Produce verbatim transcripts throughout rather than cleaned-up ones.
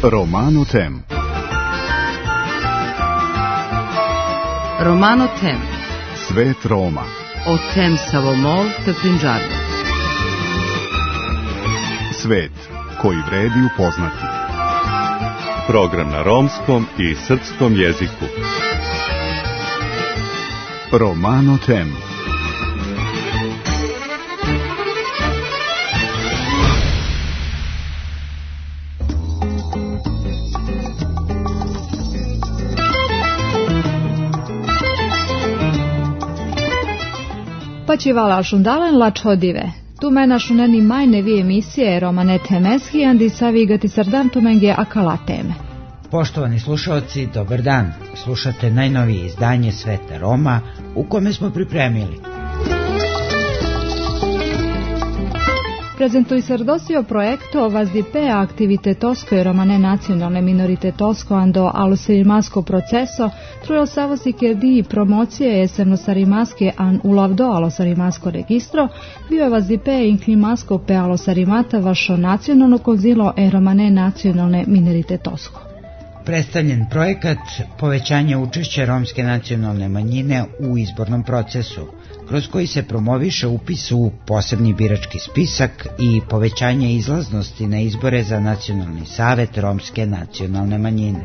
Romano Tem. Romano Tem. Svet Roma. O tem Savomol te Punjabi. Svet koji vredi upoznati. Program na romskom i srpskom jeziku. Romano Tem. Pačivala šundalen lačodive. Tu mena šuneni majnevi emisije Romane Temeski andi savigati srdan tu menge akalateme. Poštovani slušalci, dobar dan. Slušate najnovije izdanje Sveta Roma u kome smo pripremili. Prezentui srdosio projekto Vazdipe aktivitetosko i romane nacionalne minoritetosko ando alosarimasko proceso trujo savosi kjerdi promocije esemno sarimaske an ulavdo alosarimasko registro bio je Vazdipe inklimasko pe alosarimata vašo nacionalno konzilo e romane nacionalne minoritetosko. Predstavljen projekat povećanje učešća romske nacionalne manjine u izbornom procesu, kroz koji se promoviše upis u posebni birački spisak i povećanje izlaznosti na izbore za Nacionalni savet romske nacionalne manjine.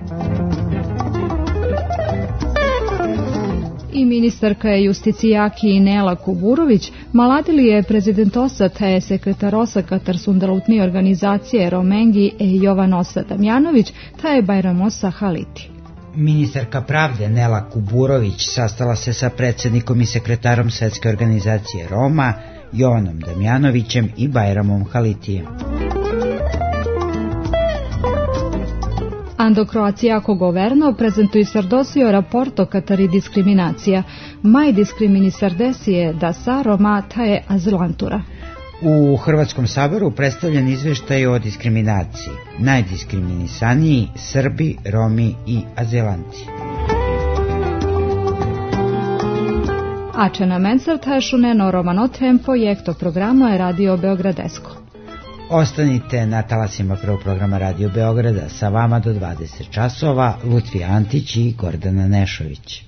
I ministarka je Justicijaki Nela Kuburović maladili je prezidentosa te sekretarosa Katar Sundalutni organizacije Romengi e Jovanosa Damjanović ta je Bajramosa Haliti. Ministarka pravde Nela Kuburović sastala se sa predsjednikom i sekretarom Svetske organizacije Roma Jovanom Damjanovićem i Bajramom Halitijem. Ando Croacijako governo prezentui sardosio raporto Katari diskriminacija. Maj diskrimini sardesije da sa Roma ta je azilantura. U Hrvatskom saboru predstavljen izveštaj o diskriminaciji. Najdiskriminisaniji Srbi, Romi i azilanti. Ačena Mencer ta je šuneno Romano Tem projekto programa je Radio Beogradesko. Ostanite na talasima prvog programa Radio Beograda, sa vama do dvadeset časova, Lutvija Antić i Gordana Nešović.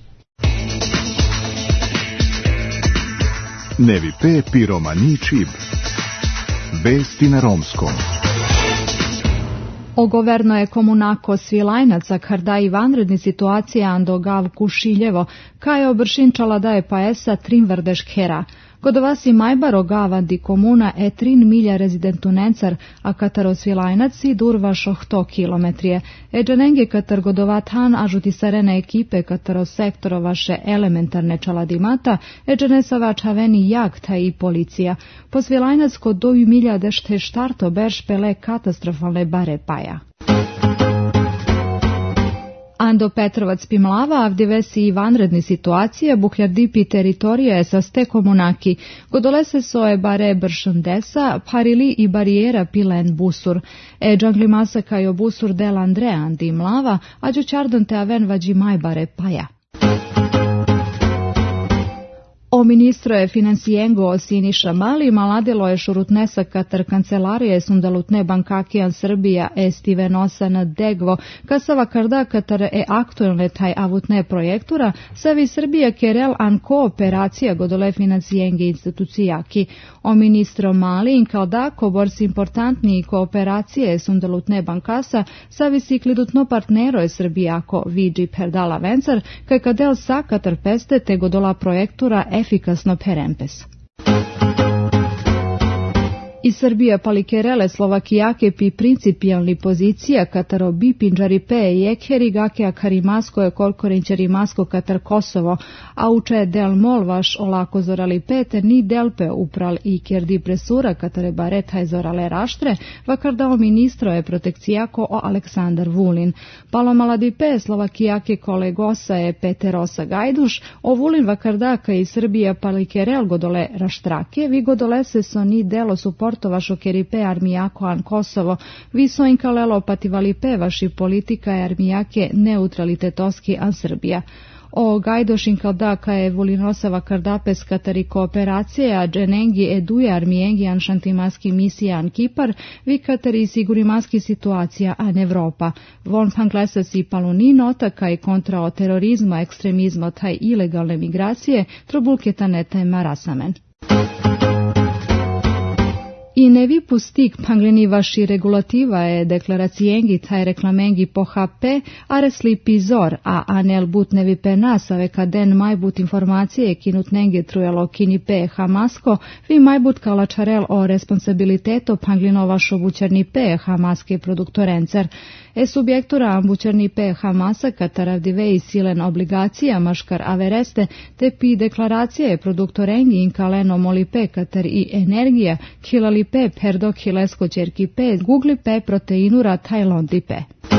Nevi pe pi romani čib. Vesti na romskom. Ogoverno je komunako Svilajnaca karda i vanredni situacija ando gav Kušiljevo, ka je obršinčala da je paesa Trinvrdeš Kera. Godovasi majbaro gavandi komuna e trin milja rezidentunencar, a kataro Svilajnaci durva šohto kilometrije. E džanenge katar godovatan ažuti sarene ekipe kataro sektoro vaše elementarne čaladimata, e džanesa vačaveni jakta i policija. Po Svilajnacko doju milja dešte štarto berš pele katastrofalne bare paja. Ando Petrovac Pimlava avdivesi i vanredni situacije buhljardipi teritorije sa ste komunaki, godolese soje bare bršndesa, parili i barijera pilen busur. E džanglimasa kajo busur del Andrea andi Mlava, a džučardon te aven vađi majbare paja. O ministro je financijengo Siniša Mali maladilo je šurutnesa katar kancelarije Sundalutne bankakijan Srbija e Stivenosa na Degvo, kasava karda katar e aktualne taj avutne projektura, savi Srbija kerel an kooperacija godole financijengi institucijaki. O ministro Mali in kao da koborsi importantni kooperacije Sundalutne bankasa, savi siklidutno partnero je Srbijako vidi perdala vencar, kaj kadel sa katar peste te godola projektura efikasno perempes. I Srbija palikerele Slovakijake pi principijalni pozicija kataro bi pinđari pe i ekheri gake a karimasko je kolkorinčari masko katar Kosovo, a uče del mol vaš olako zorali pete ni delpe upral i kjerdi presura katare baretaj zorale raštre, vakardao ministro je protekcijako o Aleksandar Vulin. Palomaladi pe Slovakijake kolegosa je Peterosa Gajduš, o Vulin vakardaka i Srbija palikerel godole raštrake, vi godole se so ni delo suport vašo keripe armijako an Kosovo, vi so inkalelo pativali pe vaši politika je armijake neutralitetoski an Srbija. o gajdošin kaldaka je volinosava kardapes katari kooperacija dženengi eduje armijengi anšantimaski misijan Kipar vi katari sigurimaski situacija an Evropa. Von panglesas i paluni nota kaj kontra o terorizma, ekstremizma taj ilegalne migracije trobulketane tema rasamen. I ne vi pustik pangleni vaši regulativa je deklaracijengi taj reklamengi po H P, a resli pizor, a anel but ne vi penasave kaden majbut informacije kinut nenge trujalo kini pe Hamasko, vi majbut kalačarel o responsabiliteto panglino vašo bučerni pe Hamaske produktorencer. E subjektura ambučerni pe Hamasa kataravdive i silen obligacija maškar avereste te pi deklaracije produktorengi inkaleno moli pe katar i energija kilali pe perdo kilesko čerki pe gugli pe proteinura tajlondi pe.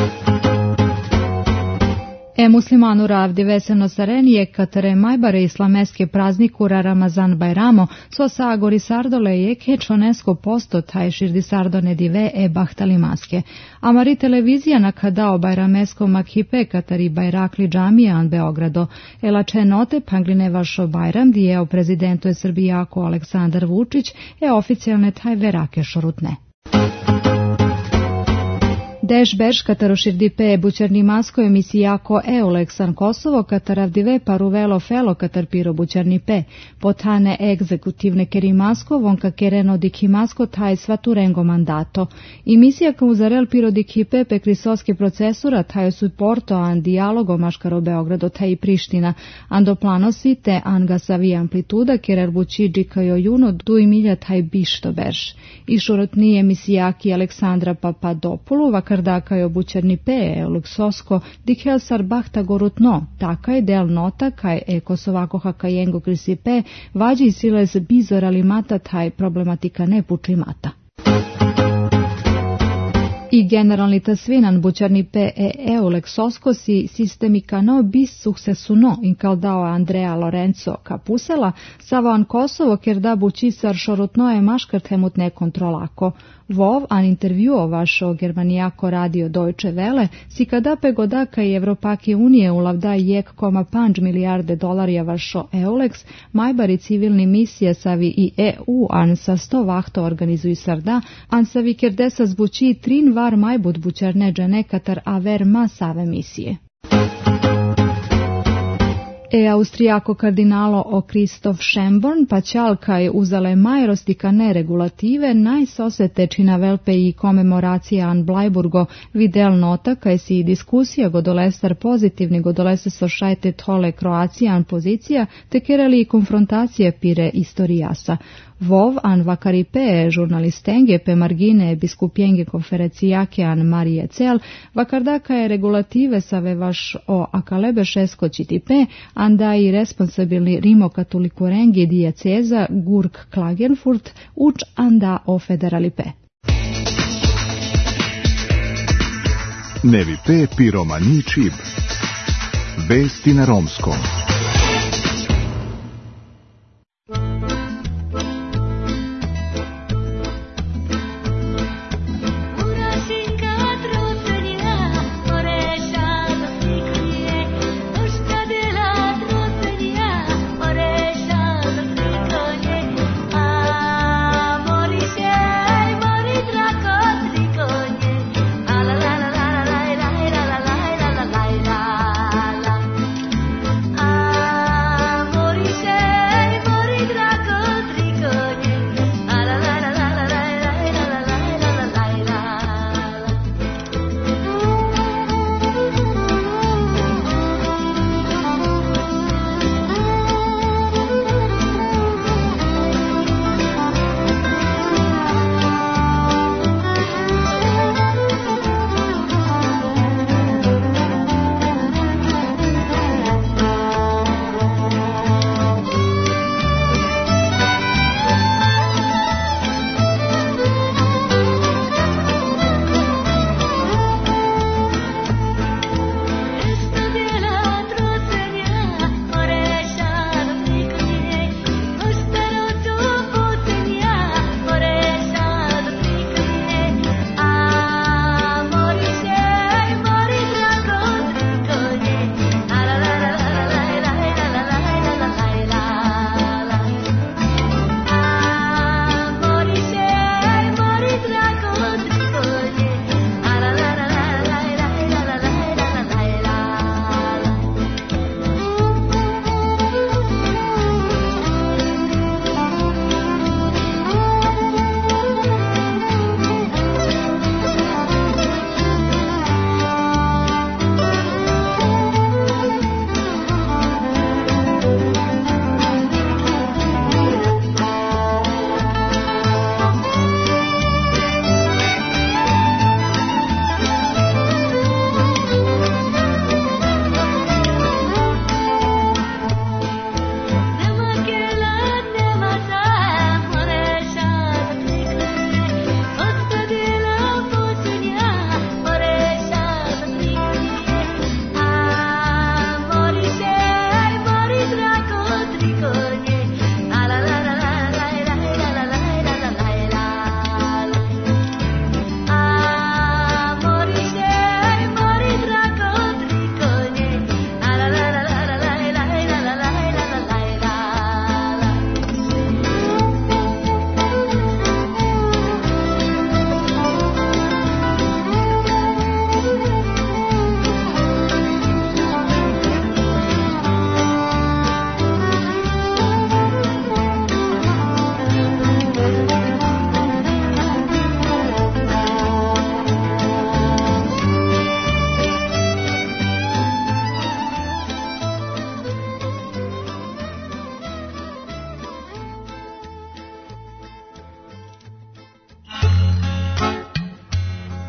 E muslimanu ravdi veseno sarenije katare majbare islameske praznikura Ramazan Bajramo so sagori sardole je kečonesko posto taj širdi sardone dive e bahtali maske. Amari televizija nakadao bajramesko makhipe katari bajrakli džamijan Beogrado. Elače note pangline vašo Bajram dijeo prezidentu je Srbijako Aleksandar Vučić e oficijalne taj verake šorutne. Deš beš kataroširdi pe bučerni masko emisijako Euleksan Kosovo kataravdive paruvelo felo katarpiro bučerni pe. Potane egzekutivne kerimasko vonka kereno dikimasko taj svaturengo mandato. Emisija kauzarel piro dikipe pe krisoske procesura taj suporto an dialogo maškaro Beogrado taj i Priština. Ando planosi te angasavi amplituda kerer buči džikajo juno du i milja taj bišto beš. I šurotni emisijaki Aleksandra Papadopoulou Kardaka je obučerni pe luksosko dikhel sarbahta gorutno, takaj del nota kaj e kosovako hakajengo krisi pe vađi siles bizora limata taj problematika ne pučlimata. I generalni tasvinan bučarni pe e euleksosko si sistemikano bis suksesuno in kaldao Andrea Lorenzo Kapusela savan Kosovo ker da bučisar šorutno je maškart hemut nekontrolako. Vov an intervjuo vašo germanijako radio Deutsche Welle si kada pe godaka i Evropake unije ulavda jek koma panč milijarde dolarja vašo Eulex, majbari civilni misije savi i E U an sa sto vahto organizuju sarda, an savi ker desa zbuči trin var majbut bučerne džene katar aver ma save misije. E austrijako kardinalo o Kristof Schönborn pačal kaj uzale majrostika neregulative najsosete čina velpe i komemoracija an Blajburgo videl nota kaj si diskusija godolestar pozitivni godolese so šajte tole Kroacijan pozicija te kerali i konfrontacije pire istorijasa. Vov an vakaripe žurnalistenge pe margine biskupjenge konferencijake an Marije Cel, vakardaka je regulative save vaš o akalebe šesko čitipe, anda i responsabilni rimokatolikorengi dijeceza Gurk Klagenfurt uč anda o federalipe. Nevi pe piromani čib. Vesti na romskom. Ah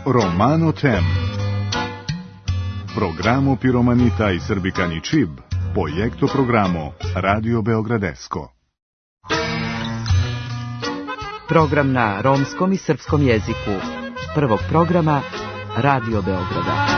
Romano Tem. Programo Piromanita i Srbikani Čib. Projekto programo Radio Beogradesko. Program na romskom i srpskom jeziku. Prvog programa Radio Beograda.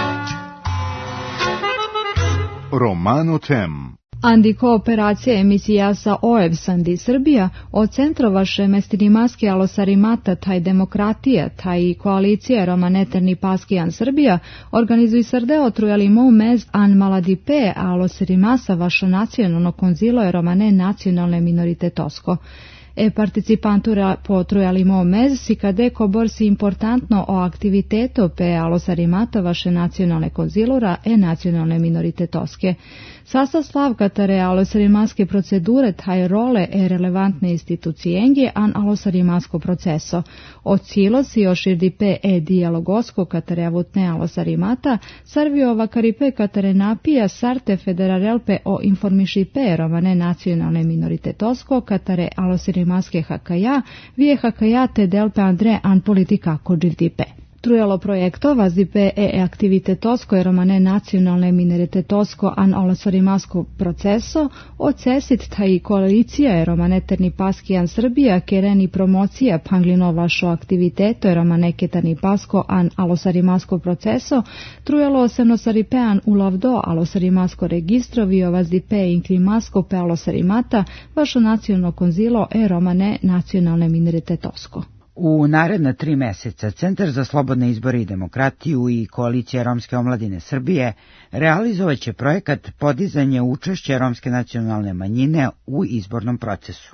Romano Tem. Andi kooperacija emisija sa O E B S Andi Srbija od centrovaše mestinimaske alosarimata taj demokratija taj koalicija romaneterni paskijan Srbija organizuj srdeo trujalimo mez an maladipe alosarimasa vašo nacionalno konzilo je romane nacionalne minoritetosko. E participantura potrujalimo mez si kadeko borsi importantno o aktiviteto pe alosarimata vaše nacionalne konzilura e nacionalne minoritetoske. Sastav slavkatare alosarimaske procedure taj role e relevantne institucijenge an alosarimasko proceso. Od cilo si oširdipe e dijalogosko katare avutne alosarimata sarvio vakaripe katare napija sarte federarelpe o informišipe romane nacionalne minoritetosko katare alosarimaske hakaja vije hakajate delpe andre an politika kođirdipe. Trujalo projekto vazipe e aktivitetosko je romane nacionalne minoritetosko an alosarimasko proceso, ocesit taj koalicija je romaneterni paskijan Srbija kereni promocija panglino vašo aktiviteto je romaneketani pasko an alosarimasko proceso, trujalo se nosaripean ulavdo alosarimasko registrovio vazipe inklimasko pe alosarimata vašo nacionalno konzilo e romane nacionalne minoritetosko. U naredna tri meseca Centar za slobodne izbore i demokratiju i Koalicija romske omladine Srbije realizovaće projekat podizanje učešća romske nacionalne manjine u izbornom procesu.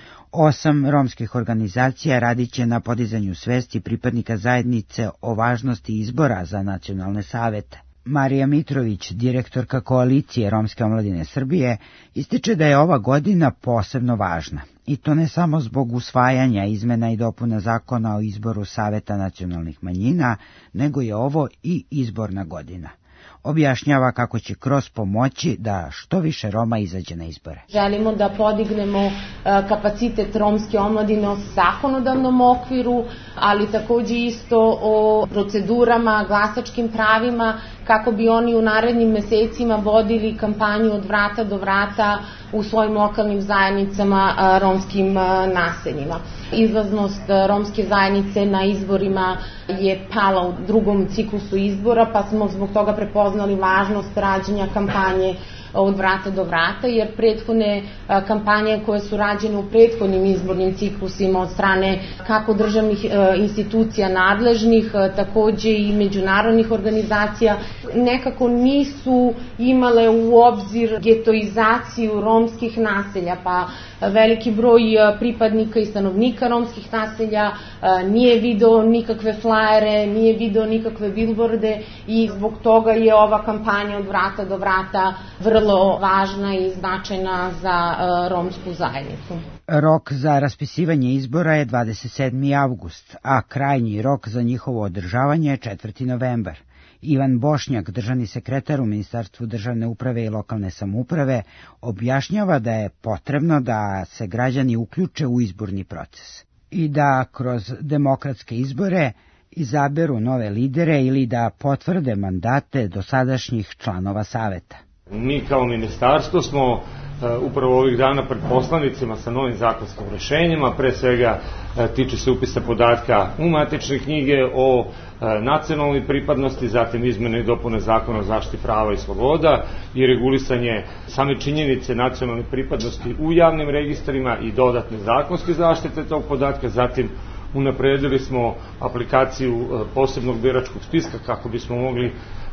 Osam romskih organizacija radit će na podizanju svesti pripadnika zajednice o važnosti izbora za nacionalne savete. Marija Mitrović, direktorka Koalicije romske omladine Srbije, ističe da je ova godina posebno važna. I to ne samo zbog usvajanja izmena i dopuna zakona o izboru saveta nacionalnih manjina, nego je ovo i izborna godina. Objašnjava kako će kroz pomoći da što više Roma izađe na izbore. Želimo da podignemo kapacitet romske omladine o zakonodavnom okviru, ali takođe isto o procedurama, glasačkim pravima, kako bi oni u narednim mesecima vodili kampanju od vrata do vrata u svojim lokalnim zajednicama, romskim naseljima. Izlaznost romske zajednice na izborima je pala u drugom ciklusu izbora, pa smo zbog toga prepoznali važnost rađenja kampanje od vrata do vrata, jer prethodne kampanje koje su rađene u prethodnim izbornim ciklusima od strane kako državnih institucija nadležnih, takođe i međunarodnih organizacija, nekako nisu imale u obzir getoizaciju romskih naselja, pa veliki broj pripadnika i stanovnika romskih naselja nije video nikakve flajere, nije video nikakve bilborde i zbog toga je ova kampanja od vrata do vrata vrlo važna i značajna za romsku zajednicu. Rok za raspisivanje izbora je dvadeset sedmi avgust, a krajnji rok za njihovo održavanje je četvrti novembar. Ivan Bošnjak, državni sekretar u Ministarstvu državne uprave i lokalne samouprave, objašnjava da je potrebno da se građani uključe u izborni proces i da kroz demokratske izbore izaberu nove lidere ili da potvrde mandate dosadašnjih članova saveta. Mi kao ministarstvo smo upravo ovih dana pred poslanicima sa novim zakonskim rešenjima, pre svega tiče se upisa podatka u matične knjige o nacionalnoj pripadnosti, zatim izmene i dopune zakona o zaštiti prava i sloboda i regulisanje same činjenice nacionalne pripadnosti u javnim registrima i dodatne zakonske zaštite tog podatka, zatim unapredili smo aplikaciju posebnog biračkog spiska kako bismo mogli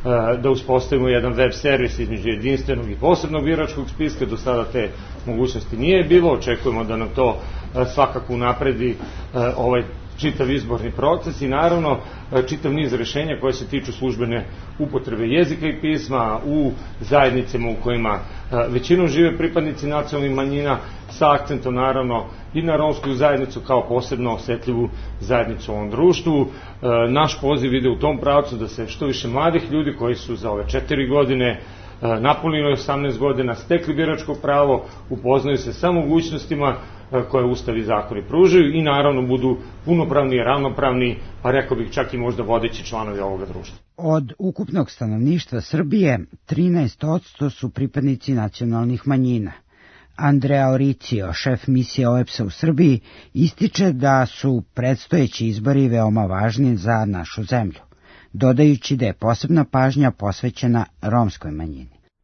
da uspostavimo jedan web servis između jedinstvenog i posebnog biračkog spiska. Do sada te mogućnosti nije bilo, očekujemo da nam to svakako unapredi ovaj čitav izborni proces i naravno čitav niz rešenja koje se tiču službene upotrebe jezika i pisma u zajednicama u kojima većinom žive pripadnici nacionalnih manjina, sa akcentom naravno i na romsku zajednicu kao posebno osetljivu zajednicu u ovom društvu. Naš poziv ide u tom pravcu da se što više mladih ljudi koji su za ove četiri godine napunili osamnaest godina, stekli biračko pravo, upoznaju se sa mogućnostima koje Ustav i zakoni pružaju i naravno budu punopravni, ravnopravni, pa rekao bih čak i možda vodeći članovi ovoga društva. Od ukupnog stanovništva Srbije trinaest posto su pripadnici nacionalnih manjina. Andrea Oricio, šef misije O E P S-a u Srbiji, ističe da su predstojeći izbori veoma važni za našu zemlju, dodajući da je posebna pažnja posvećena romskoj manjini.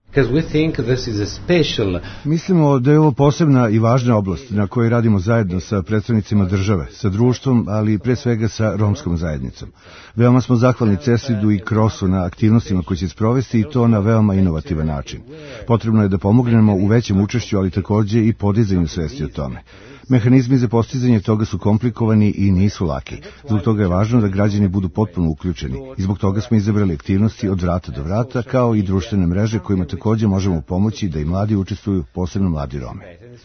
Mislimo da je ovo posebna i važna oblast na kojoj radimo zajedno sa predstavnicima države, sa društvom, ali i pre svega sa romskom zajednicom. Veoma smo zahvalni CESID-u i Krosu na aktivnostima koje će sprovesti i to na veoma inovativan način. Potrebno je da pomognemo u većem učešću, ali takođe i podizanju svesti o tome. Mehanizmi za postizanje toga su komplikovani i nisu laki. Zbog toga je važno da građani budu potpuno uključeni i zbog toga smo izabrali aktivnosti od vrata do vrata, kao i društvene mreže kojima takođe možemo pomoći da i mladi učestvuju, posebno mladi Rome.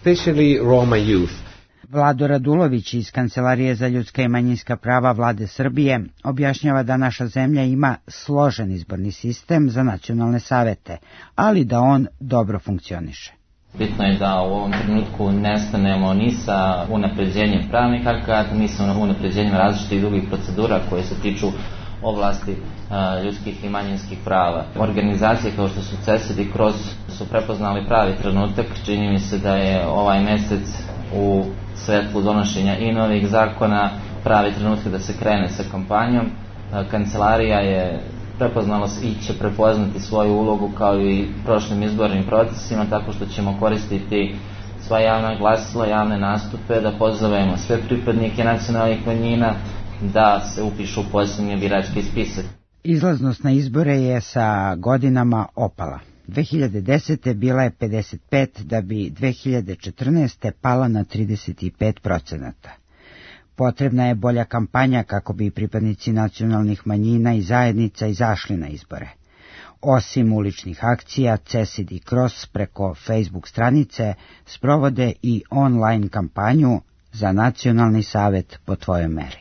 Vlado Radulović iz Kancelarije za ljudska i manjinska prava Vlade Srbije objašnjava da naša zemlja ima složen izborni sistem za nacionalne savete, ali da on dobro funkcioniše. Bitno je da u ovom trenutku ne stanemo ni sa unapređenjem pravnih akata, ni sa unapređenjem različitih drugih procedura koje se tiču oblasti a, ljudskih i manjinskih prava. Organizacije kao što su CESID i Kroz su prepoznali pravi trenutak. Čini mi se da je ovaj mesec u svetlu donošenja i novih zakona pravi trenutak da se krene sa kampanjom. A, kancelarija je prepoznalo i će prepoznati svoju ulogu kao i prošlim izbornim procesima, tako što ćemo koristiti sva javna glasila, javne nastupe, da pozovemo sve pripadnike nacionalnih manjina da se upišu u posebni birački spisak. Izlaznost na izbore je sa godinama opala. dve hiljade desete bila je pedeset pet, da bi dve hiljade četrnaeste pala na trideset pet procenata. Potrebna je bolja kampanja kako bi pripadnici nacionalnih manjina i zajednica izašli na izbore. Osim uličnih akcija, CESID i Kroz preko Facebook stranice sprovode i online kampanju za Nacionalni savet po tvojoj meri.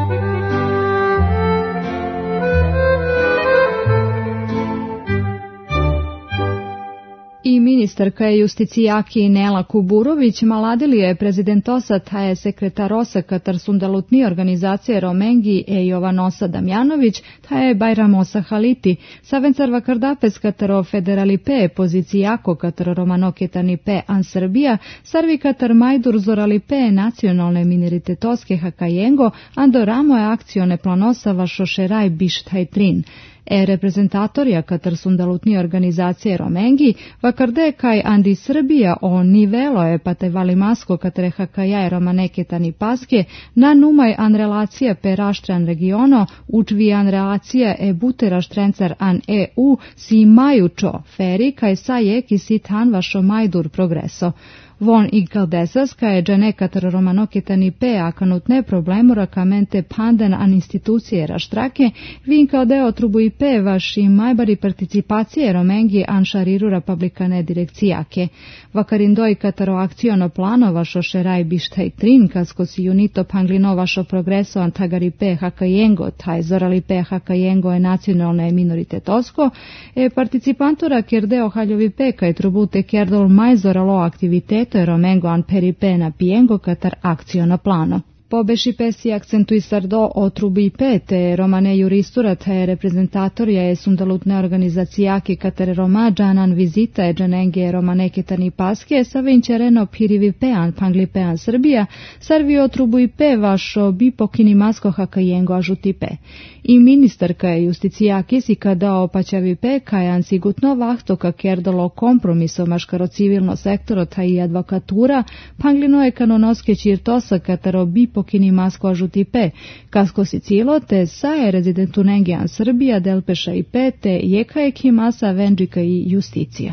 I ministarka Justicijaki Nela Kuburović maladili je prezidentosa taje sekretarosa Katar Sundalutni organizacije Romengi e Jovanosa Damjanović taje Bajramosa Haliti, Savencar Vakardapes Kataro Federali P pozicijako Kataro Romanoketani P an Srbija, Sarvi Katar Majdur Zorali P nacionalne minoritetoske Hakajengo, Andoramo je akcione planosava Šošeraj Bištajtrin. E reprezentatorija Katar Sundalutni organizacije Romengi, vakarde kaj Andi Srbija o nivelo je patevali masko Katare Hakajaje Romaneketani Paske, na numaj an relacija per aštran regiono, učvi an relacija e butera štrencar an E U si majučo, feri kaj sa je kisit han vašo majdur progreso. Von igaldesas kaj džene Katar Romanoketani P akanutne problemu rakamente panden an institucije raštrake, vin kao deo trubu i P vaši majbari participacije Romengi an šariru republikane direkcijake. Vakarindoj Kataro akciono plano vašo šeraj bištaj trin, kasko si junito panglino vašo progreso antagari P hakajengo, taj zorali P hakajengo je nacionalne minoritetosko, e participantora kerdeo haljovi P kaj trubute kerdol majzoralo aktivitet to je Romengo an peripena pijengo Katar akciono plano. Pobeši pesi akcentui sardo o trubi P te romane juristura te reprezentatorija je sundalutne organizacijaki Katar Roma džanan vizita e džanenge romaneketani paske sa vinčereno pirivi pean pangli pean Srbija sarvio trubu i P vašo bi pokini masko hakajengo ažuti P. I ministarka je justicijaki si kada opaćavi P kajan sigutno vahto ka kerdolo kompromiso maškaro civilno sektoro ta i advokatura panglino je kanonoske čirtosa Kataro bi pokini masko ažuti P, kasko si cilo te sa je rezidentu Nengijan Srbija, Delpeša i P, te jeka je kimasa Vendžika i Justicija.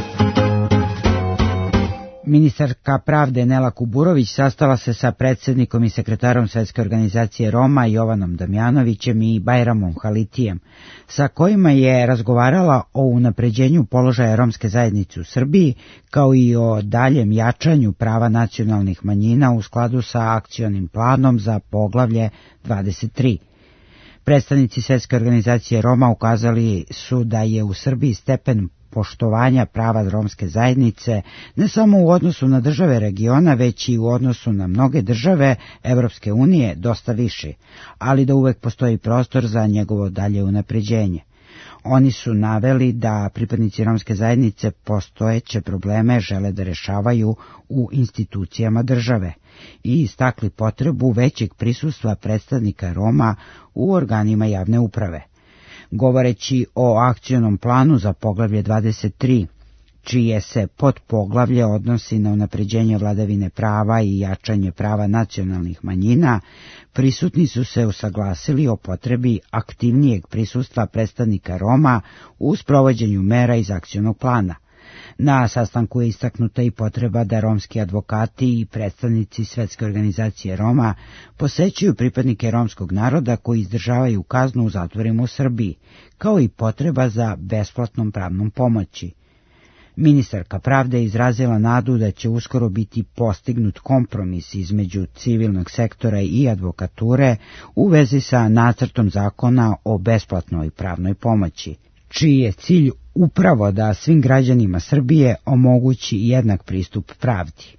Ministarka pravde Nela Kuburović sastala se sa predsjednikom i sekretarom Svetske organizacije Roma Jovanom Damjanovićem i Bajramom Halitijem, sa kojima je razgovarala o unapređenju položaja romske zajednice u Srbiji, kao i o daljem jačanju prava nacionalnih manjina u skladu sa akcionim planom za poglavlje dvadeset tri. Predstavnici Svetske organizacije Roma ukazali su da je u Srbiji stepen poštovanja prava romske zajednice ne samo u odnosu na države regiona, već i u odnosu na mnoge države Evropske unije dosta viši, ali da uvek postoji prostor za njegovo dalje unapređenje. Oni su naveli da pripadnici romske zajednice postojeće probleme žele da rešavaju u institucijama države i istakli potrebu većeg prisustva predstavnika Roma u organima javne uprave. Govoreći o akcionom planu za poglavlje dvadeset tri, čije se podpoglavlje odnosi na unapređenje vladavine prava i jačanje prava nacionalnih manjina, prisutni su se usaglasili o potrebi aktivnijeg prisustva predstavnika Roma u sprovođenju mera iz akcionog plana. Na sastanku je istaknuta i potreba da romski advokati i predstavnici Svetske organizacije Roma posećuju pripadnike romskog naroda koji izdržavaju kaznu u zatvorima u Srbiji, kao i potreba za besplatnom pravnom pomoći. Ministarka pravde je izrazila nadu da će uskoro biti postignut kompromis između civilnog sektora i advokature u vezi sa nacrtom zakona o besplatnoj pravnoj pomoći, čiji je cilj upravo da svim građanima Srbije omogući jednak pristup pravdi.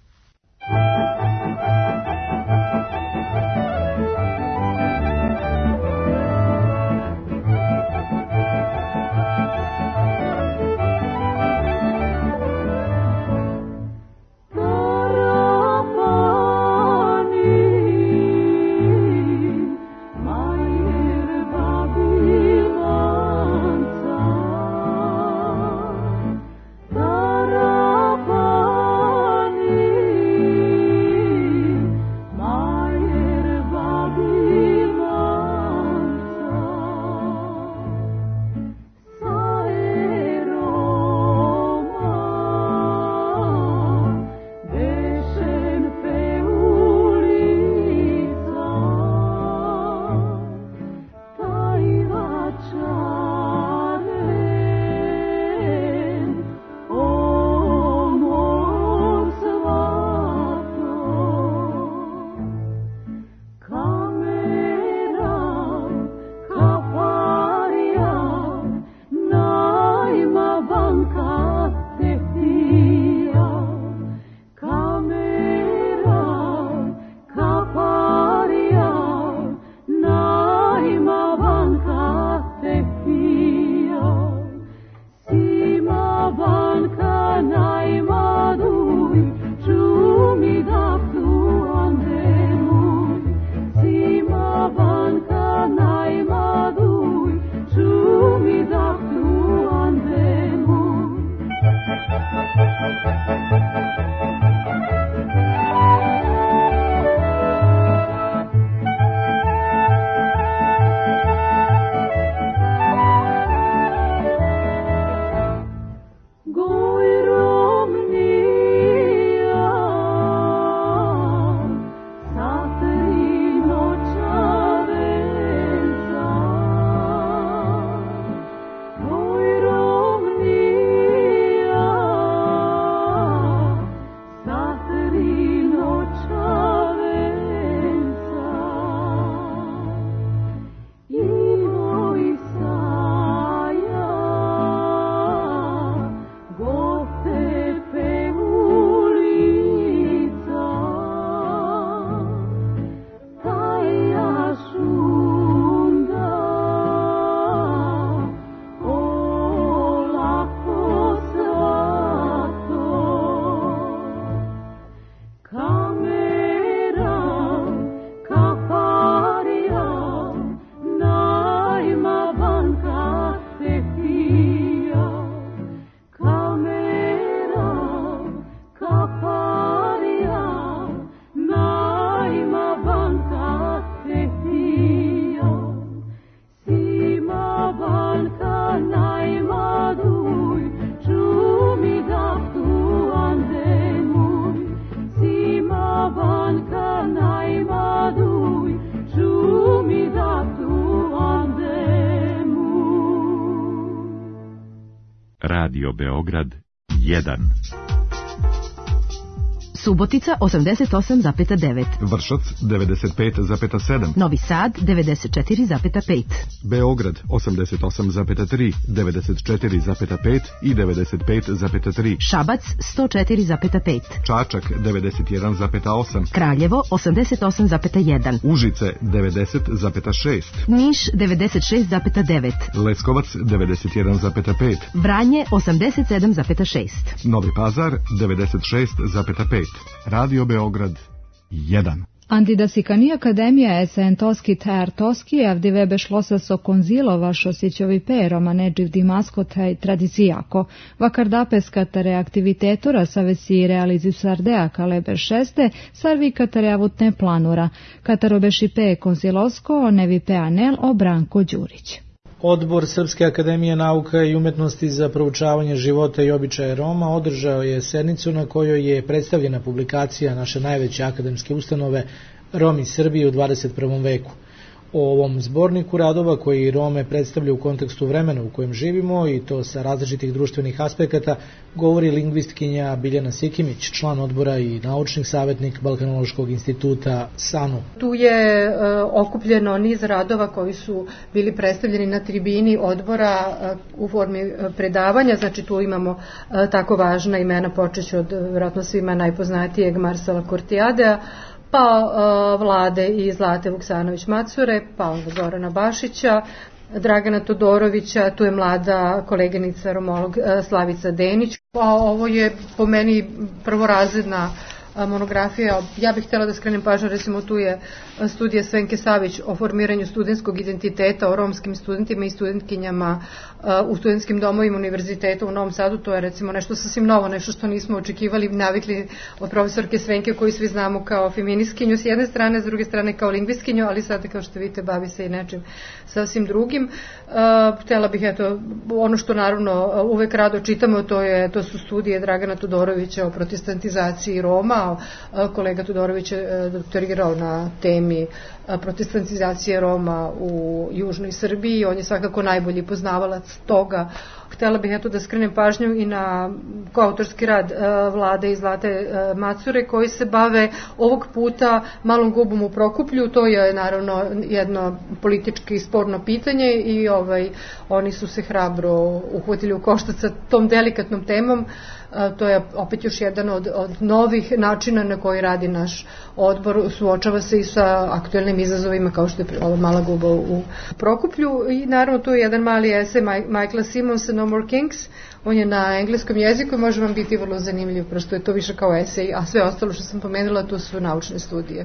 Radio Beograd jedan. Subotica osamdeset osam zarez devet, Vršac devedeset pet zarez sedam, Novi Sad devedeset četiri zarez pet, Beograd osamdeset osam zarez tri, devedeset četiri zarez pet i devedeset pet zarez tri, Šabac sto četiri zarez pet, Čačak devedeset jedan zarez osam, Kraljevo osamdeset osam zarez jedan, Užice devedeset zarez šest, Niš devedeset šest zarez devet, Leskovac devedeset jedan zarez pet, Vranje osamdeset sedam zarez šest, Novi Pazar devedeset šest zarez pet, Radio Beograd jedan. Antidasikaní akademija esen toski ter toski avdive bešlosa so konzilova šosićovi peroma neđiv dimaskotaj tradicijako. Vakardape skatare aktivitetura savesi realizu sardea kaleber šeste sarvi katare avutne planura. Katarobeši pe konzilosko nevi pe anel o Branko Đurić. Odbor Srpske akademije nauka i umetnosti za proučavanje života i običaja Roma održao je sednicu na kojoj je predstavljena publikacija naše najveće akademske ustanove Romi Srbije u dvadeset prvom veku. O ovom zborniku radova koji Rome predstavlja u kontekstu vremena u kojem živimo i to sa različitih društvenih aspekata govori lingvistkinja Biljana Sikimić, član odbora i naučni savjetnik Balkanološkog instituta SANU. Tu je e, okupljeno niz radova koji su bili predstavljeni na tribini odbora e, u formi e, predavanja, znači tu imamo e, tako važna imena, počeći od vjerojatno svima najpoznatijeg Marsala Kortijadea, pa uh, Vlade i Zlate Vuksanović-Macure, pa onda Zorana Bašića, Dragana Todorovića, tu je mlada koleginica romolog uh, Slavica Denić. A ovo je po meni prvorazredna monografija. Ja bih htjela da skrenem pažnju, recimo tu je studija Svenke Savić o formiranju studentskog identiteta, o romskim studentima i studentkinjama u studentskim domovima univerziteta u Novom Sadu. To je recimo nešto sasvim novo, nešto što nismo očekivali, navikli od profesorke Svenke koju svi znamo kao feminiskinju s jedne strane, s druge strane kao lingvistkinju, ali sada kao što vidite bavi se i nečim sasvim drugim. Htjela bih, eto, ono što naravno uvek rado čitamo, to, je, to su studije Dragana Todorovića o protestantizaciji Roma. Kolega Todorović je doktorirao na temi protestantizacije Roma u južnoj Srbiji. On je svakako najbolji poznavalac toga. Htjela bih eto da skrenem pažnju i na koautorski rad Vlade i Zlate Macure koji se bave ovog puta malom gubom u Prokuplju. To je naravno jedno politički sporno pitanje i ovaj, oni su se hrabro uhvatili u koštac sa tom delikatnom temom. To je opet još jedan od, od novih načina na koji radi naš odbor, suočava se i sa aktuelnim izazovima kao što je ova mala guba u Prokuplju. I naravno tu je jedan mali esej Michaela Simonsa No More Kings, on je na engleskom jeziku i može vam biti vrlo zanimljiv, prosto je to više kao esej, a sve ostalo što sam pomenula to su naučne studije.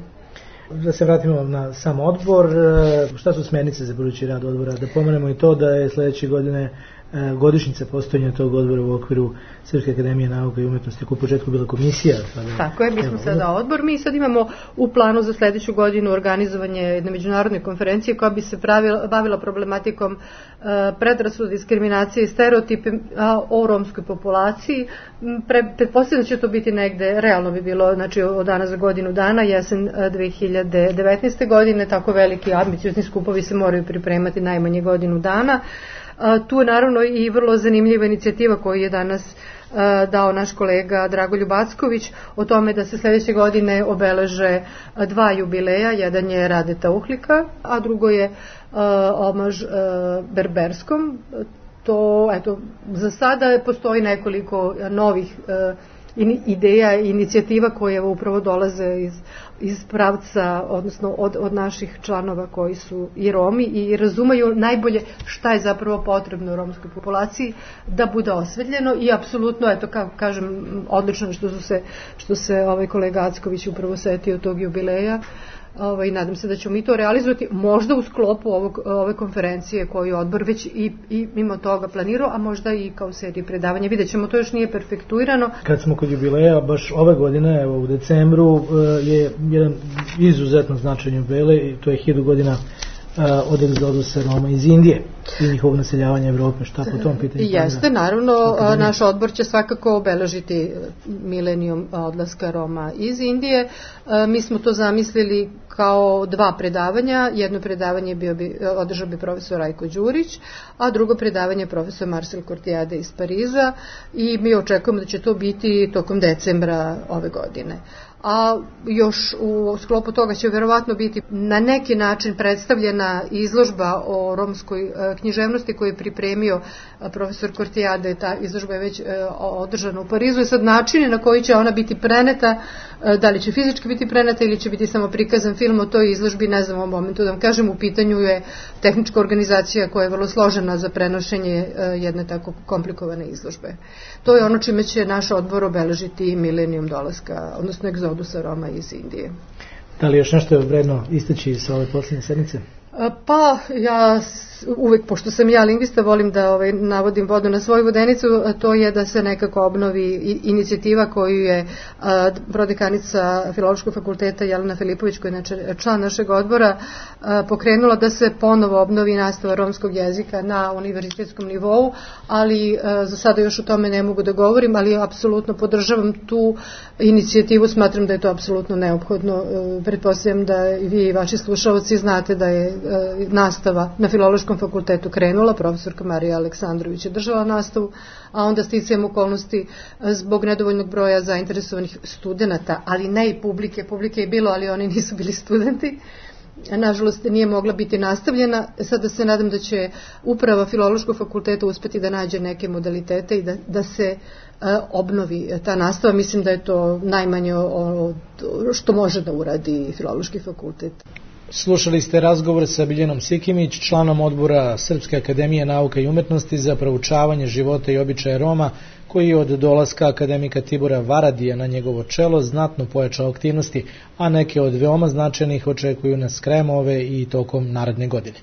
Da se vratimo na sam odbor, šta su smjernice za budući rad odbora? Da pomenemo i to da je sljedeće godine godišnjica postojanja tog odbora u okviru Srpske akademije nauka i umetnosti, koja u početku bila komisija. Sada, tako je, mi smo sada odbor. Mi sad imamo u planu za sljedeću godinu organizovanje jedne međunarodne konferencije koja bi se pravila, bavila problematikom uh, predrasuda, diskriminacije i stereotipe uh, o romskoj populaciji. Pre, pretpostavljam da će to biti negde, realno bi bilo, znači od danas za godinu dana, jesen uh, dve hiljade devetnaeste. godine, tako veliki ambiciozni skupovi se moraju pripremati najmanje godinu dana. Tu je naravno i vrlo zanimljiva inicijativa koju je danas dao naš kolega Dragoljub Acković o tome da se sljedeće godine obeleže dva jubileja. Jedan je Radeta Uhlika, a drugo je omaž berberskom. To, eto, za sada postoji nekoliko novih ideja i inicijativa koje upravo dolaze iz, iz pravca, odnosno od, od naših članova koji su i Romi i razumeju najbolje šta je zapravo potrebno romskoj populaciji da bude osvetljeno i apsolutno, eto, kao kažem, odlično što su se, što se ovaj kolega Acković upravo setio tog jubileja. Ovaj, nadam se da ćemo mi to realizovati možda u sklopu ovog, ove konferencije koju odbor već i, i mimo toga planirao, a možda i kao seriji predavanja. Vidjet ćemo, to još nije perfektuirano. Kad smo kod jubileja, baš ove godine, evo u decembru, je jedan izuzetno značajan jubilej i to je hiljadu godina od egzodusa Roma iz Indije i njihovog naseljavanja Evrope. Šta po tom pitanju? Jeste, naravno, naš odbor će svakako obeležiti milenijum odlaska Roma iz Indije. Mi smo to zamislili kao dva predavanja. Jedno predavanje bio bi, održao bi profesor Rajko Đurić, a drugo predavanje profesor Marcel Cortiade iz Pariza i mi očekujemo da će to biti tokom decembra ove godine. A još u sklopu toga će verovatno biti na neki način predstavljena izložba o romskoj književnosti koju je pripremio profesor Cortiade. Ta izložba je već održana u Parizu i sad načini na koji će ona biti preneta, da li će fizički biti preneta ili će biti samo prikazan film o toj izložbi, ne znam u momentu da vam kažem. U pitanju je tehnička organizacija koja je vrlo složena za prenošenje jedne tako komplikovane izložbe. To je ono čime će naš odbor obeležiti milenijum dolaska, odnosno egzodusa Roma iz Indije. Da li još nešto vredno istaći sa ove posljednje sedmice? Pa ja uvek, pošto sam ja lingvista, volim da ovaj, navodim vodu na svoju vodenicu, to je da se nekako obnovi inicijativa koju je a, prodekanica Filološkog fakulteta Jelena Filipović, koja je član našeg odbora, a, pokrenula da se ponovo obnovi nastava romskog jezika na univerzitetskom nivou, ali a, za sada još o tome ne mogu da govorim, ali apsolutno podržavam tu inicijativu, smatram da je to apsolutno neophodno. A, pretpostavljam da vi i vaši slušalci znate da je a, nastava na Filološkom fakultetu krenula, profesorka Marija Aleksandrović je držala nastavu, a onda sticajem okolnosti zbog nedovoljnog broja zainteresovanih studenata, ali ne i publike, publike je bilo, ali oni nisu bili studenti, nažalost nije mogla biti nastavljena. Sada se nadam da će uprava Filološkog fakulteta uspeti da nađe neke modalitete i da, da se uh, obnovi ta nastava. Mislim da je to najmanje od što može da uradi Filološki fakultet. Slušali ste razgovor sa Biljanom Sikimić, članom odbora Srpske akademije nauka i umetnosti za proučavanje života i običaja Roma, koji je od dolaska akademika Tibora Varadija na njegovo čelo znatno pojačao aktivnosti, a neke od veoma značajnih očekuju nas krajem ove i tokom naredne godine.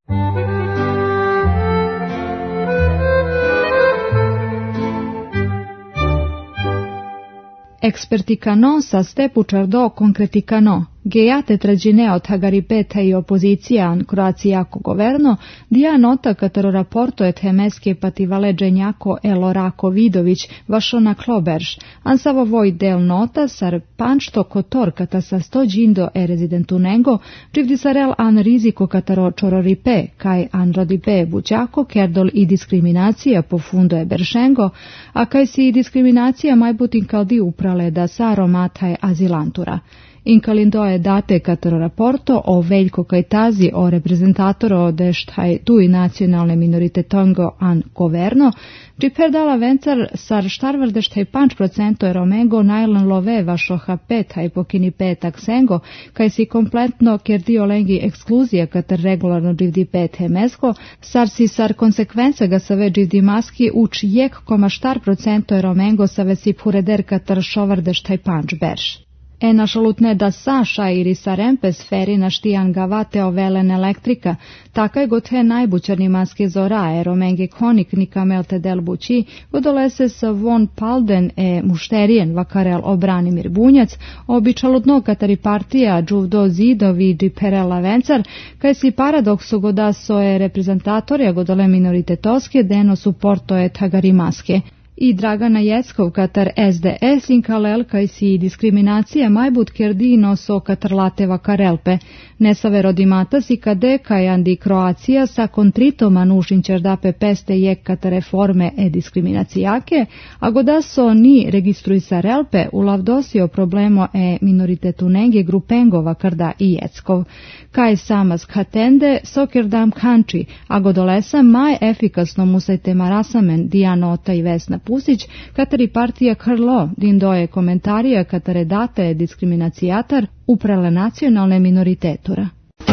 Experticano sa stepučardo concreticano, gejate tragineo tagaripeta i opozizia în Croațiaco governo, dia nota cătăro raporto et hemesche pativale geniaco Eloraco Vidović vașona Kloberš, ansavo voi del nota sar pančto kotor căta sa sto gindo e rezidentunengo, privdisarel an rizico cătăro čororipe, cai an rodipe buđako, kerdol i diskriminacija po fundo e beršengo, a cai si diskriminacija majbutin caldi uprale da sa aromataj azilantura. In calindoe date catero rapporto o Veljko Kajtazi o reprezentatoro deštaj tui nacionalne minoritetongo an governo, priperdala vencar sar štarvar deštaj panč procento e romengo najlan love vašo hapet aj pokini petak sengo, kaj si kompletno kerdio lengi ekskluzija kater regularno dživdi pet hemesko, sar si sar konsekvence ga save dživdi maski uč jek koma štar procento e romengo save si pureder kater šovar deštaj panč berš. E našalutne da saša iri sarempe sferi na štijan gavate ovelen elektrika, takaj gothe najbučarni maske zora e romenge konik nikamelte del bući, godolese sa von Palden e mušterijen vakarel Obranimir Bunjac, običalutno katari partija džuvdo zidovi džiperela vencar, kaj si paradoksu goda soe reprezentatorja godole minoritetoske deno suporto e tagari maske. I Dragana Jeckov katar S D S in kalel kaj si diskriminacija majbut kerdino so katar lateva karelpe. Nesave rodimata si kade kaj andi Kroacija sa kontrito manušin čerdape peste jek katar reforme e diskriminacijake, a goda so ni registruj sa relpe u lavdosio problemo e minoritetu nenge grupengova karda i Jeckov. Kaj samas katende so kerdam kanči, a godolesa maj efikasno musajte marasamen Dijanota i Vesna Pusić, kateri partija krlo, din doje komentarija katare date diskriminacijatar uprale nacionalne minoritetura.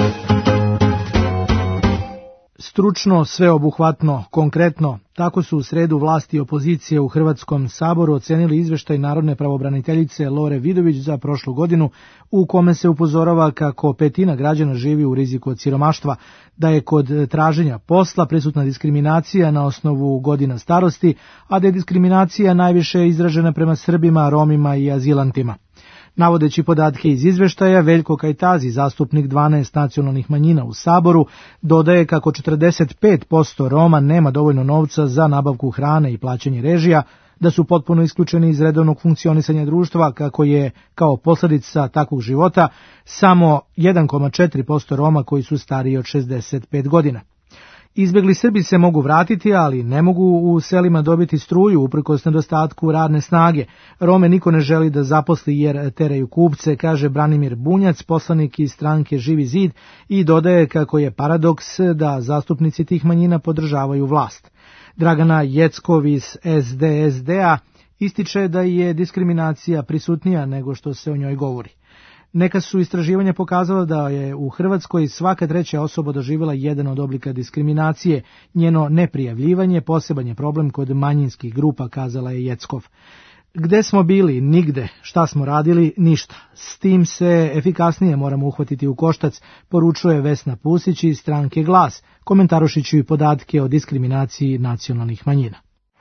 Stručno, sveobuhvatno, konkretno, tako su u sredu vlasti i opozicije u Hrvatskom saboru ocenili izveštaj Narodne pravobraniteljice Lore Vidović za prošlu godinu, u kome se upozorava kako petina građana živi u riziku od siromaštva, da je kod traženja posla prisutna diskriminacija na osnovu godina starosti, a da je diskriminacija najviše izražena prema Srbima, Romima i azilantima. Navodeći podatke iz izveštaja, Veljko Kajtazi, zastupnik dvanaest nacionalnih manjina u Saboru, dodaje kako četrdeset pet posto Roma nema dovoljno novca za nabavku hrane i plaćanje režija, da su potpuno isključeni iz redovnog funkcionisanja društva, kako je, kao posljedica takvog života, samo jedan zarez četiri posto Roma koji su stariji od šezdeset pet godina. Izbjegli Srbi se mogu vratiti, ali ne mogu u selima dobiti struju uprkos nedostatku radne snage. Rome niko ne želi da zaposli jer teraju kupce, kaže Branimir Bunjac, poslanik iz stranke Živi zid, i dodaje kako je paradoks da zastupnici tih manjina podržavaju vlast. Dragana Jeckov iz es de es de-a ističe da je diskriminacija prisutnija nego što se o njoj govori. Neka su istraživanja pokazala da je u Hrvatskoj svaka treća osoba doživjela jedan od oblika diskriminacije. Njeno neprijavljivanje poseban je problem kod manjinskih grupa, kazala je Jeckov. Gde smo bili? Nigde. Šta smo radili? Ništa. S tim se efikasnije moramo uhvatiti u koštac, poručuje Vesna Pusić iz stranke Glas, komentarušići podatke o diskriminaciji nacionalnih manjina.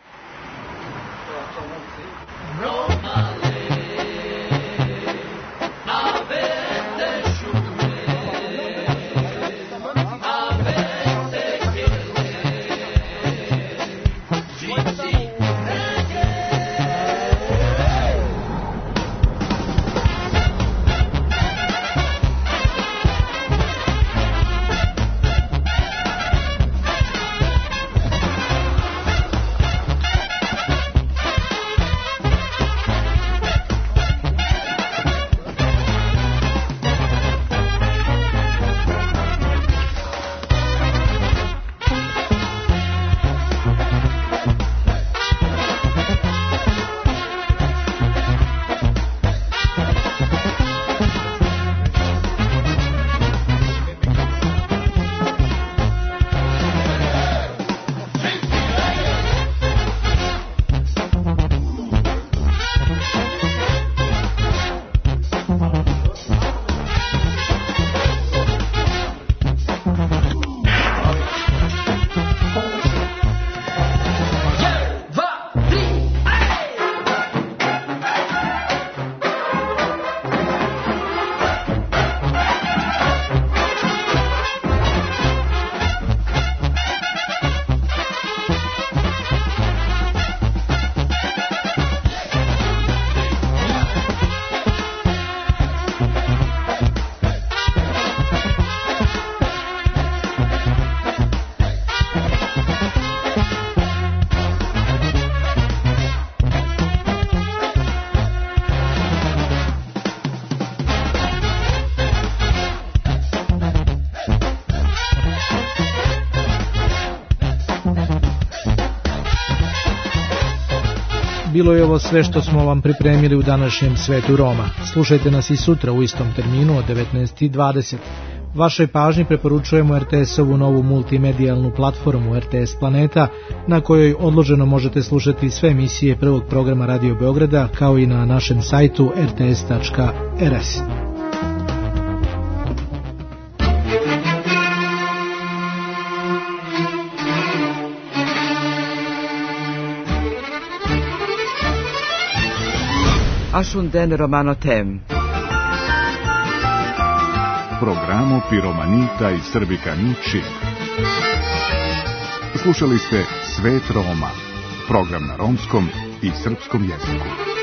Bilo je ovo sve što smo vam pripremili u današnjem Svetu Roma. Slušajte nas i sutra u istom terminu od devetnaest i dvadeset. Vašoj pažnji preporučujemo er te es-ovu novu multimedijalnu platformu er te es Planeta, na kojoj odloženo možete slušati sve emisije prvog programa Radio Beograda, kao i na našem sajtu er te es tačka er es. Ashunden Romano Tem. Programo Piromanita i Srbikani Čib. Slušali ste Svet Roma, program na romskom i srpskom jeziku.